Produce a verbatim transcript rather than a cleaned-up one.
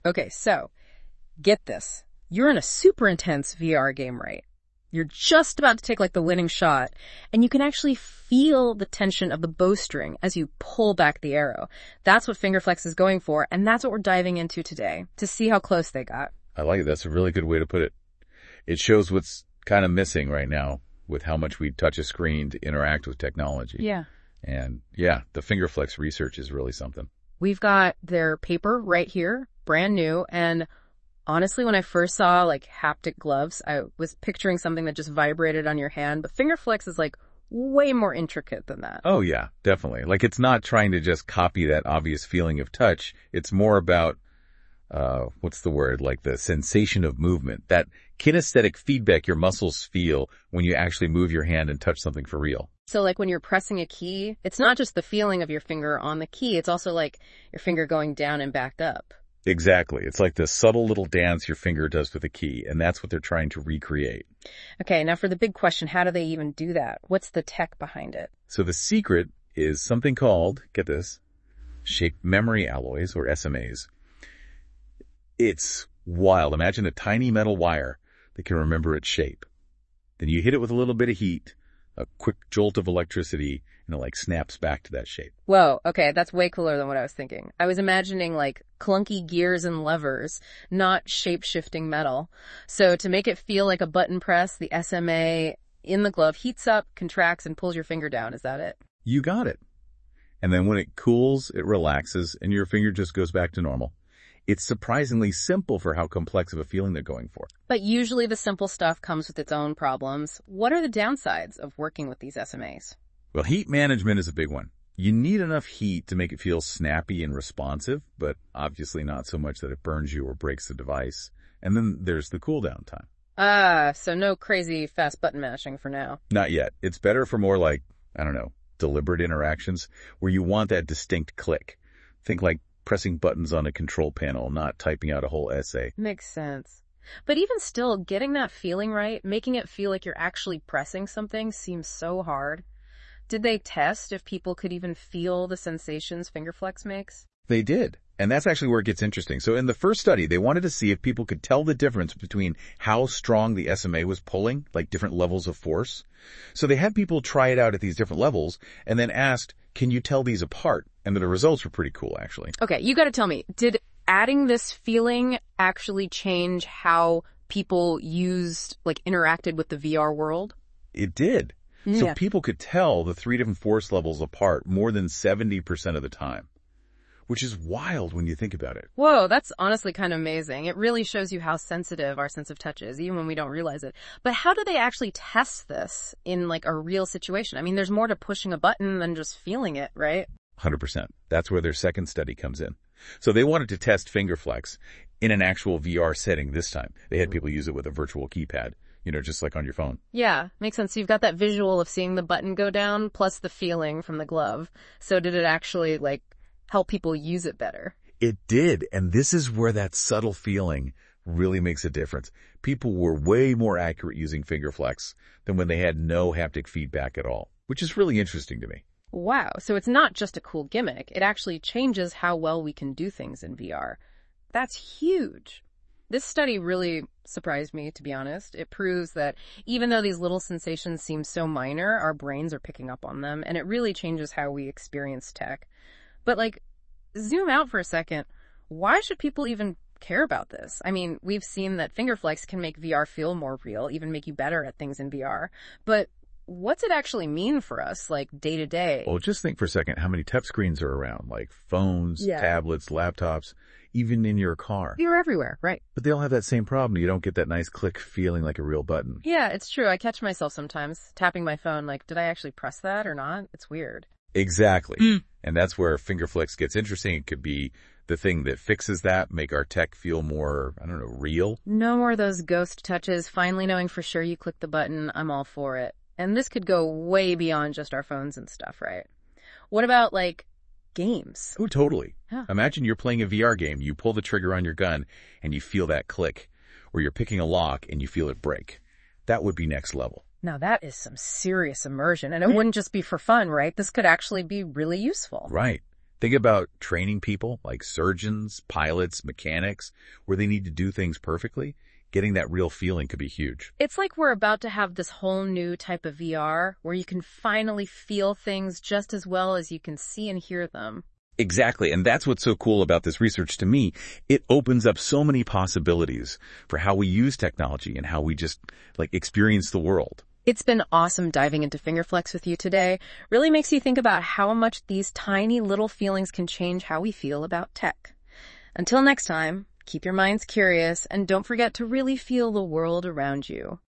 Okay, so get this. You're in a super intense V R game, right? You're just about to take like the winning shot, and you can actually feel the tension of the bowstring as you pull back the arrow. That's what Fingerflex is going for, and that's what we're diving into today to see how close they got. I like it. That's a really good way to put it. It shows what's kind of missing right now with how much we touch a screen to interact with technology. Yeah. And yeah, the Fingerflex research is really something. We've got their paper right here, brand new, and honestly, when I first saw like haptic gloves, I was picturing something that just vibrated on your hand, but Fingerflex is like way more intricate than that. Oh yeah, definitely. Like it's not trying to just copy that obvious feeling of touch. It's more about, uh, what's the word? Like the sensation of movement, that kinesthetic feedback your muscles feel when you actually move your hand and touch something for real. So like when you're pressing a key, it's not just the feeling of your finger on the key, it's also like your finger going down and back up. Exactly. It's like the subtle little dance your finger does with a key, and that's what they're trying to recreate. Okay, now for the big question, how do they even do that? What's the tech behind it? So the secret is something called, get this, shape memory alloys, or S M As. It's wild. Imagine a tiny metal wire that can remember its shape. Then you hit it with a little bit of heat, a quick jolt of electricity, and it like snaps back to that shape. Whoa, okay, that's way cooler than what I was thinking. I was imagining like clunky gears and levers, not shape-shifting metal. So to make it feel like a button press, the S M A in the glove heats up, contracts, and pulls your finger down. Is that it? You got it. And then when it cools, it relaxes, and your finger just goes back to normal. It's surprisingly simple for how complex of a feeling they're going for. But usually the simple stuff comes with its own problems. What are the downsides of working with these S M As? Well, heat management is a big one. You need enough heat to make it feel snappy and responsive, but obviously not so much that it burns you or breaks the device. And then there's the cool down time. Ah, so no crazy fast button mashing for now. Not yet. It's better for more like, I don't know, deliberate interactions where you want that distinct click. Think like pressing buttons on a control panel, not typing out a whole essay. Makes sense. But even still, getting that feeling right, making it feel like you're actually pressing something seems so hard. Did they test if people could even feel the sensations Fingerflex makes? They did. And that's actually where it gets interesting. So in the first study, they wanted to see if people could tell the difference between how strong the S M A was pulling, like different levels of force. So they had people try it out at these different levels and then asked, can you tell these apart? And the results were pretty cool, actually. Okay, you gotta tell me, did adding this feeling actually change how people used, like, interacted with the V R world? It did. So Yeah. people could tell the three different force levels apart more than seventy percent of the time, which is wild when you think about it. Whoa, that's honestly kind of amazing. It really shows you how sensitive our sense of touch is, even when we don't realize it. But how do they actually test this in, like, a real situation? I mean, there's more to pushing a button than just feeling it, right? one hundred percent. That's where their second study comes in. So they wanted to test Fingerflex in an actual V R setting this time. They had people use it with a virtual keypad, you know, just like on your phone. Yeah, makes sense. So you've got that visual of seeing the button go down plus the feeling from the glove. So did it actually, like, help people use it better? It did. And this is where that subtle feeling really makes a difference. People were way more accurate using Fingerflex than when they had no haptic feedback at all, which is really interesting to me. Wow, so it's not just a cool gimmick. It actually changes how well we can do things in V R. That's huge. This study really surprised me, to be honest. It proves that even though these little sensations seem so minor, our brains are picking up on them, and it really changes how we experience tech. But, like, zoom out for a second. Why should people even care about this? I mean, we've seen that Fingerflex can make V R feel more real, even make you better at things in V R. But what's it actually mean for us, like, day to day? Well, just think for a second how many touch screens are around, like phones, Yeah. tablets, laptops, even in your car. You're everywhere, right? But they all have that same problem. You don't get that nice click feeling like a real button. Yeah, it's true. I catch myself sometimes tapping my phone like, did I actually press that or not? It's weird. Exactly. Mm. And that's where Fingerflex gets interesting. It could be the thing that fixes that, make our tech feel more, I don't know, real. No more of those ghost touches, finally knowing for sure you click the button, I'm all for it. And this could go way beyond just our phones and stuff, right? What about, like, games? Oh, totally. Yeah. Imagine you're playing a V R game, you pull the trigger on your gun, and you feel that click. Or you're picking a lock, and you feel it break. That would be next level. Now that is some serious immersion, and it wouldn't just be for fun, right? This could actually be really useful. Right. Think about training people like surgeons, pilots, mechanics, where they need to do things perfectly. Getting that real feeling could be huge. It's like we're about to have this whole new type of V R where you can finally feel things just as well as you can see and hear them. Exactly, and that's what's so cool about this research to me. It opens up so many possibilities for how we use technology and how we just, like, experience the world. It's been awesome diving into Fingerflex with you today. Really makes you think about how much these tiny little feelings can change how we feel about tech. Until next time, keep your minds curious and don't forget to really feel the world around you.